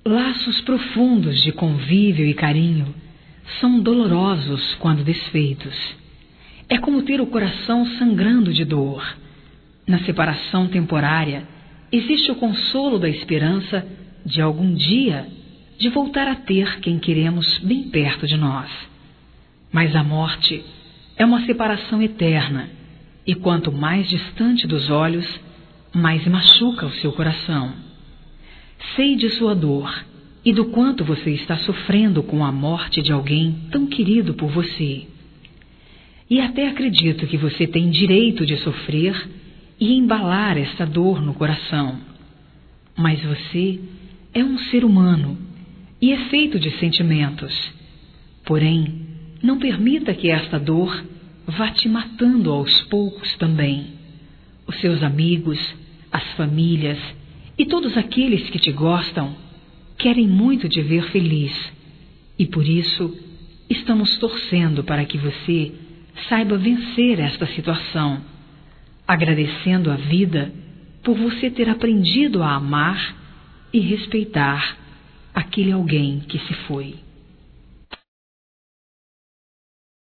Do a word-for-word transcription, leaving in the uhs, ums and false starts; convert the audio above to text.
Laços profundos de convívio e carinho são dolorosos quando desfeitos. É como ter o coração sangrando de dor. Na separação temporária, existe o consolo da esperança de algum dia de voltar a ter quem queremos bem perto de nós. Mas a morte é uma separação eterna, e quanto mais distante dos olhos, mais machuca o seu coração. Sei de sua dor e do quanto você está sofrendo com a morte de alguém tão querido por você. E até acredito que você tem direito de sofrer e embalar esta dor no coração. Mas você é um ser humano e é feito de sentimentos. Porém, não permita que esta dor vá te matando aos poucos também. Os seus amigos, as famílias e todos aqueles que te gostam querem muito te ver feliz, e por isso estamos torcendo para que você saiba vencer esta situação, agradecendo a vida por você ter aprendido a amar e respeitar aquele alguém que se foi.